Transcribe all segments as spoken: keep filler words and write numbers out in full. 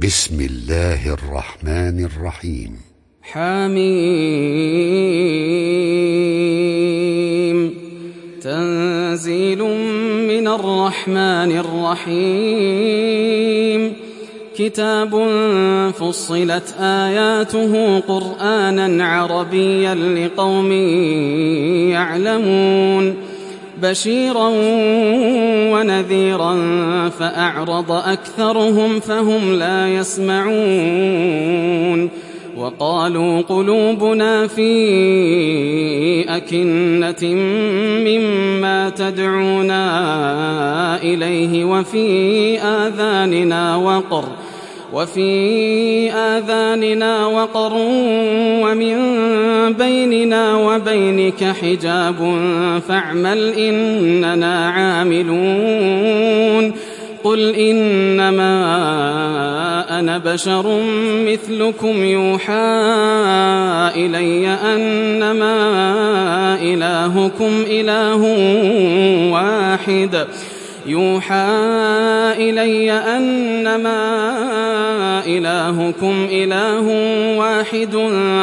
بسم الله الرحمن الرحيم. حميم. تنزيل من الرحمن الرحيم. كتاب فصلت آياته قرآنا عربيا لقوم يعلمون بشيرا ونذيرا فأعرض أكثرهم فهم لا يسمعون. وقالوا قلوبنا في أكنة مما تدعونا إليه وفي آذاننا وقر وفي آذاننا وقر ومن بيننا وبينك حجاب فاعمل إننا عاملون. قل إنما أنا بشر مثلكم يوحى إلي أنما إلهكم إله واحد يوحى إلي أنما إلهكم إله واحد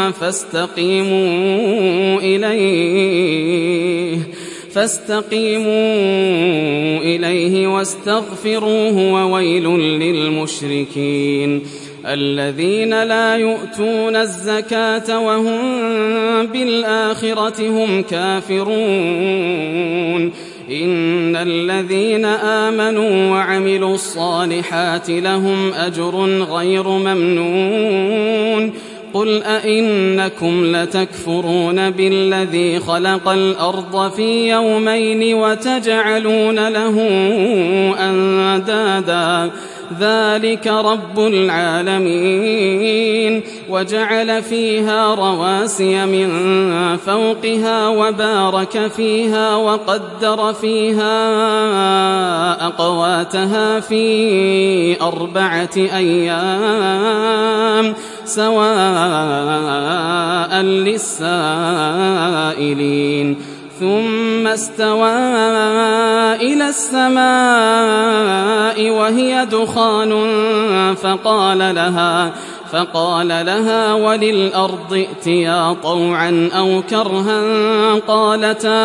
فاستقيموا إليه فاستقيموا إليه واستغفروه وويل للمشركين الذين لا يؤتون الزكاة وهم بالآخرة هم كافرون. إن الذين آمنوا وعملوا الصالحات لهم أجر غير ممنون. قل أئنكم لتكفرون بالذي خلق الأرض في يومين وتجعلون له أندادا ذلك رب العالمين. وجعل فيها رواسي من فوقها وبارك فيها وقدر فيها أقواتها في أربعة أيام سواء للسائلين. ثم استوى إلى السماء وهي دخان فقال لها فقال لها وللأرض ائتيا طوعا أو كرها قالتا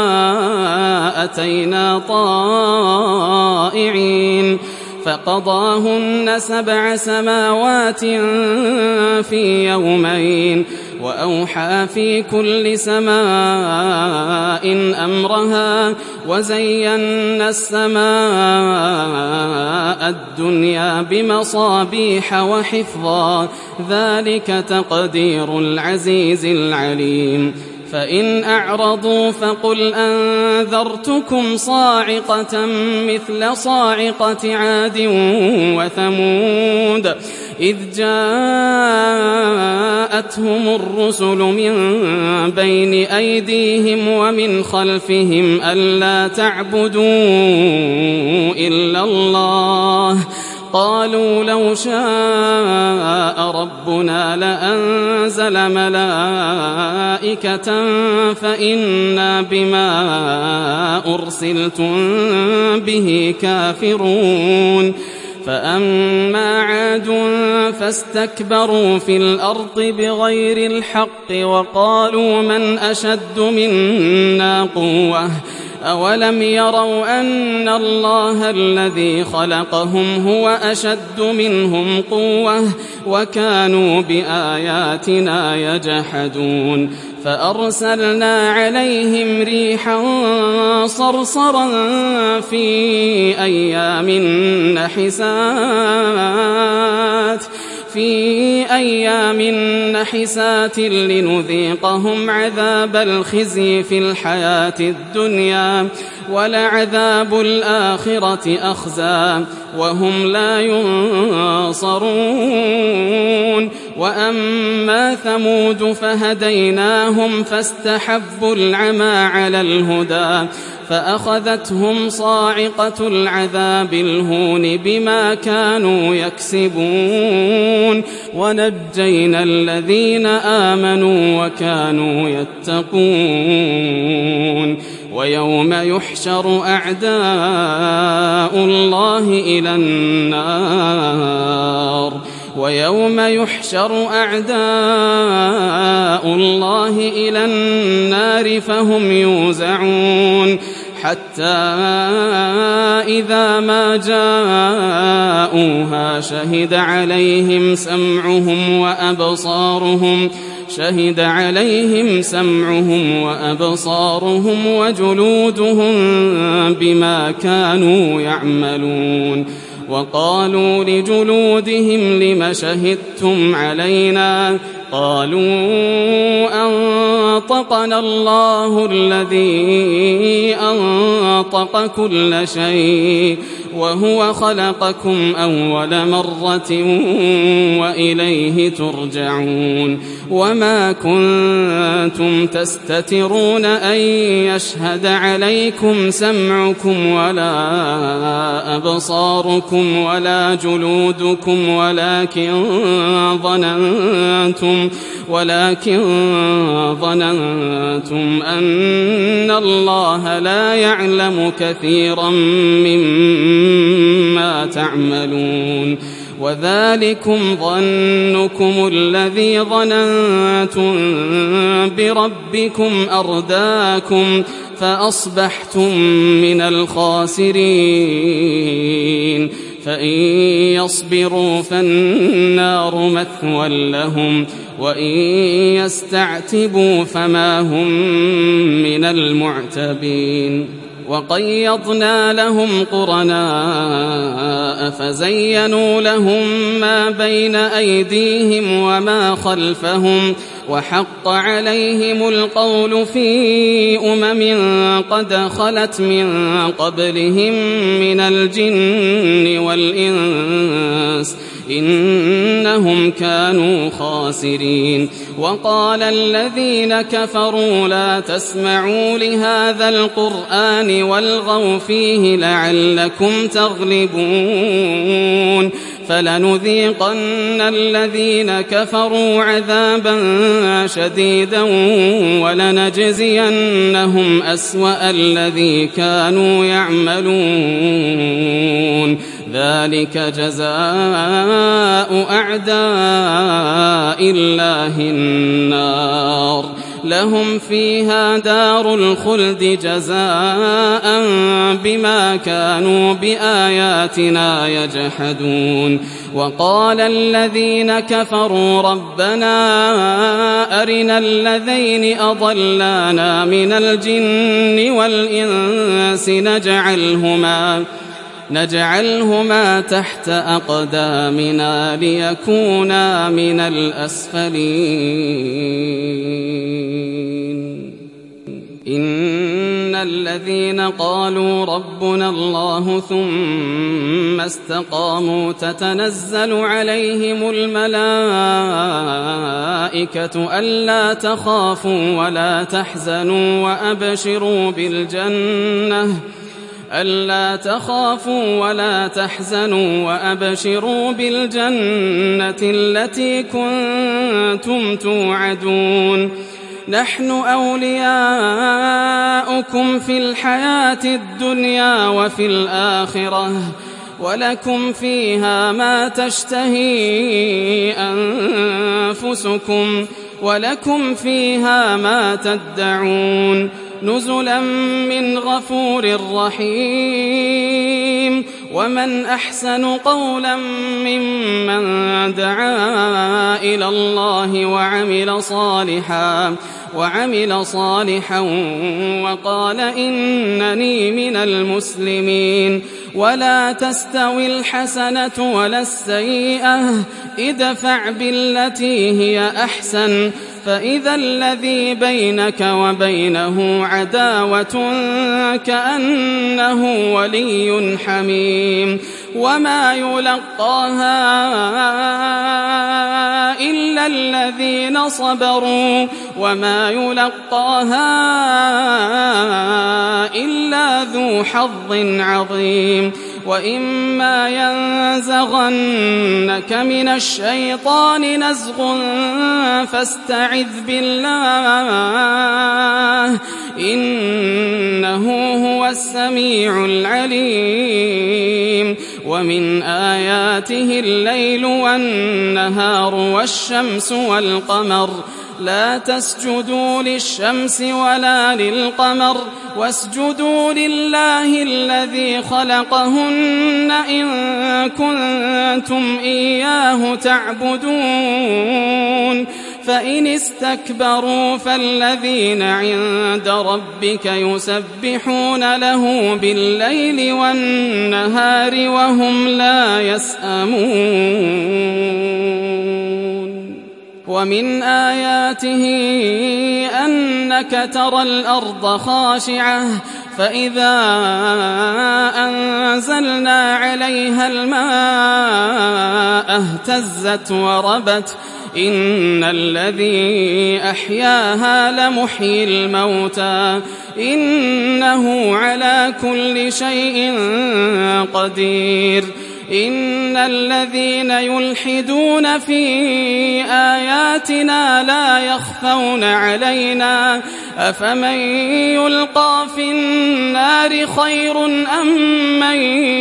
أتينا طائعين. فقضاهن سبع سماوات في يومين وأوحى في كل سماء أمرها وزينا السماء الدنيا بمصابيح وحفظا ذلك تقدير العزيز العليم. فإن أعرضوا فقل أنذرتكم صاعقة مثل صاعقة عاد وثمود إذ جاءتهم الرسل من بين أيديهم ومن خلفهم ألا تعبدوا إلا الله قالوا لو شاء ربنا لأنزل ملائكة فإنا بما أرسلتم به كافرون. فأما عاد فاستكبروا في الأرض بغير الحق وقالوا من أشد منا قوة أولم يروا أن الله الذي خلقهم هو أشد منهم قوة وكانوا بآياتنا يجحدون. فأرسلنا عليهم ريحا صرصرا في أيام نحسات في أيام نحسات لنذيقهم عذاب الخزي في الحياة الدنيا ولعذاب الآخرة أخزى وهم لا ينصرون. وأما ثمود فهديناهم فاستحبوا العمى على الهدى فأخذتهم صاعقة العذاب الهون بما كانوا يكسبون ونجينا الذين آمنوا وكانوا يتقون. ويوم يحشر أعداء الله إلى النار ويوم يحشر أعداء الله إلى النار فهم يوزعون حتى إذا ما جاءوها شهد عليهم سمعهم وأبصارهم شهد عليهم سمعهم وأبصارهم وجلودهم بما كانوا يعملون وقالوا لجلودهم لم شهدتم علينا قالوا أنطقنا الله الذي أنطق كل شيء وهو خلقكم أول مرة وإليه ترجعون وما كنتم تستترون أن يشهد عليكم سمعكم ولا أبصاركم ولا جلودكم ولكن ظننتم ولكن ظننتم أن الله لا يعلم كثيرا مما تعملون وذلكم ظنكم الذي ظننتم بربكم أرداكم فأصبحتم من الخاسرين فإن يصبروا فالنار مثوى لهم وإن يستعتبوا فما هم من المعتبين وقيضنا لهم قرناء فزينوا لهم ما بين أيديهم وما خلفهم وحق عليهم القول في أمم قد خلت من قبلهم من الجن والإنس إنهم كانوا خاسرين وقال الذين كفروا لا تسمعوا لهذا القرآن والغوا فيه لعلكم تغلبون فلنذيقن الذين كفروا عذابا شديدا ولنجزينهم أسوأ الذي كانوا يعملون ذلك جزاء أعداء الله النار لهم فيها دار الخلد جزاء بما كانوا بآياتنا يجحدون وقال الذين كفروا ربنا أرنا الذين أضلانا من الجن والإنس نجعلهما نجعلهما تحت أقدامنا ليكونا من الأسفلين إن الذين قالوا ربنا الله ثم استقاموا تتنزل عليهم الملائكة ألا تخافوا ولا تحزنوا وأبشروا بالجنة ألا تخافوا ولا تحزنوا وأبشروا بالجنة التي كنتم توعدون نحن أولياؤكم في الحياة الدنيا وفي الآخرة ولكم فيها ما تشتهي أنفسكم ولكم فيها ما تدعون نزلا من غفور رحيم ومن أحسن قولا ممن دعا إلى الله وعمل صالحا وعمل صالحا وقال إنني من المسلمين ولا تستوي الحسنة ولا السيئة ادفع بالتي هي أحسن فإذا الذي بينك وبينه عداوة كأنه ولي حميم وما يلقاها إلا الذين صبروا وما يلقاها إلا ذو حظ عظيم وإما ينزغنك من الشيطان نزغ فاستعذ بالله إنه هو السميع العليم ومن آياته الليل والنهار والشمس والقمر لا تسجدوا للشمس ولا للقمر واسجدوا لله الذي خلقهن إن كنتم إياه تعبدون فإن استكبروا فالذين عند ربك يسبحون له بالليل والنهار وهم لا يسأمون ومن آياته أنك ترى الأرض خاشعة فإذا أنزلنا عليها الماء اهتزت وربت إن الذي أحياها لمحيي الموتى إنه على كل شيء قدير إن الذين يلحدون في آياتنا لا يخفون علينا أفمن يلقى في النار خير أم من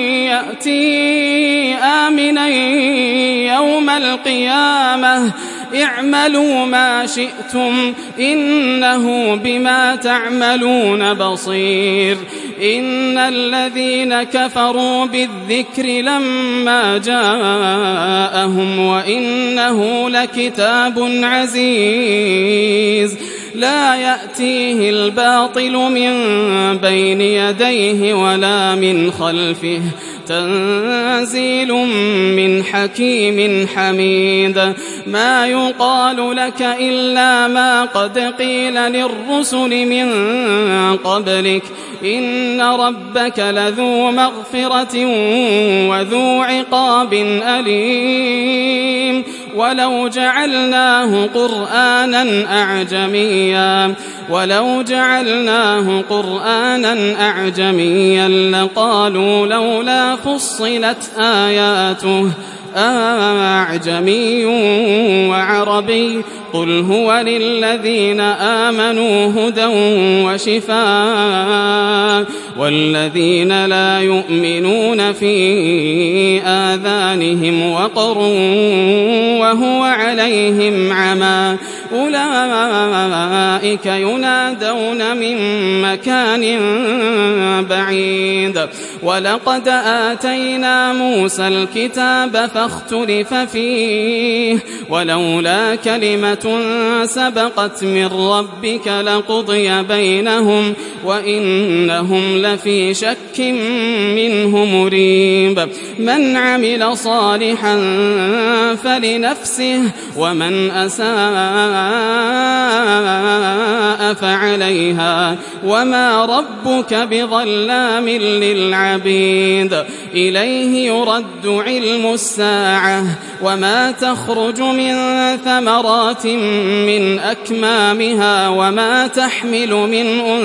يأتي آمنا يوم القيامة اعملوا ما شئتم إنه بما تعملون بصير إن الذين كفروا بالذكر لما جاءهم وإنه لكتاب عزيز لا يأتيه الباطل من بين يديه ولا من خلفه تنزيل من حكيم حميد ما يقال لك إلا ما قد قيل للرسل من قبلك إن ربك لذو مغفرة وذو عقاب أليم ولو جعلناه قرآنا أعجميا ولو جعلناه قرآنا أعجميا لقالوا لولا فصلت آياته أعجمي وعربي قل هو للذين آمنوا هدى وشفاء والذين لا يؤمنون في آذانهم وقر وهو عليهم عمى أولئك ينادون من مكان بعيد ولقد آتينا موسى الكتاب فاختلف فيه ولولا كلمة سبقت من ربك لقضي بينهم وإنهم لفي شك منه مريب من عمل صالحا فلنفسه ومن أساء فعليها وما ربك بظلام للعبيد إليه يرد علم الساعة وما تخرج من ثمرات من أكمامها وما تحمل من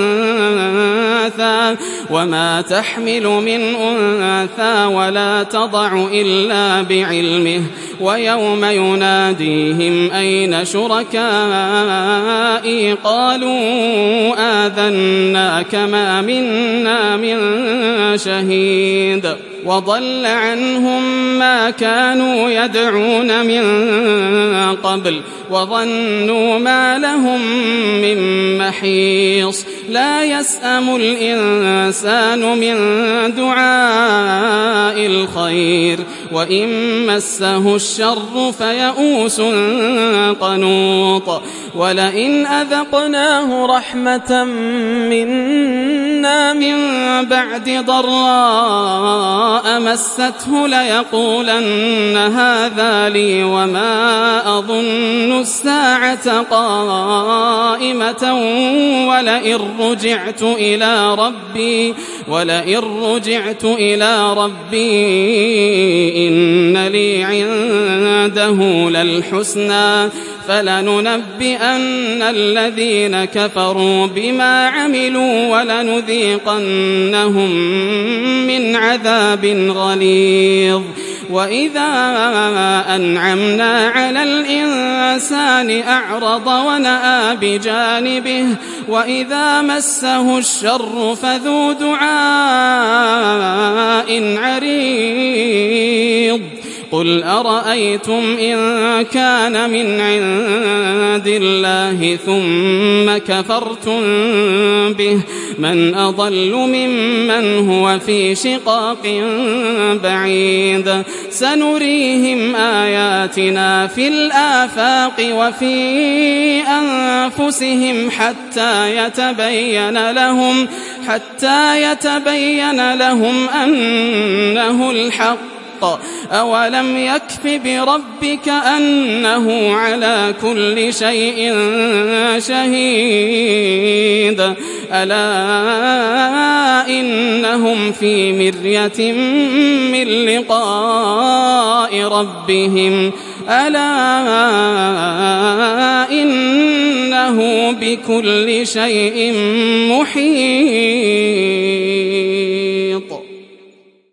أنثى وما تحمل من أنثى ولا تضع إلا بعلمه ويوم يناديهم أين شركائي قالوا آذناك ما منا من شهيد وضل عنهم ما كانوا يدعون من قبل وظنوا ما لهم من محيص لا يسأم الإنسان من دعاء الخير وإن مسه الشر فيئوس قنوط ولئن أذقناه رحمة منا من بعد ضراء مسته ليقولن هذا لي وما أظن الساعة قائمة ولئن رجعت إلى ربي ولئن رجعت إلى ربي إن لي عنده للحسنى فلننبئن الذين كفروا بما عملوا ولنذيقنهم من عذاب غليظ وإذا أنعمنا على الإنسان أعرض ونأى بجانبه وإذا مسه الشر فذو دعاء عريض قل أرأيتم إن كان من عند الله ثم كفرتم به من أضل ممن هو في شقاق بعيد سنريهم آياتنا في الآفاق وفي أنفسهم حتى يتبين لهم حتى يتبين لهم أنه الحق أولم يكف بربك أنه على كل شيء شهيد ألا إنهم في مرية من لقاء ربهم ألا إنه بكل شيء محيط.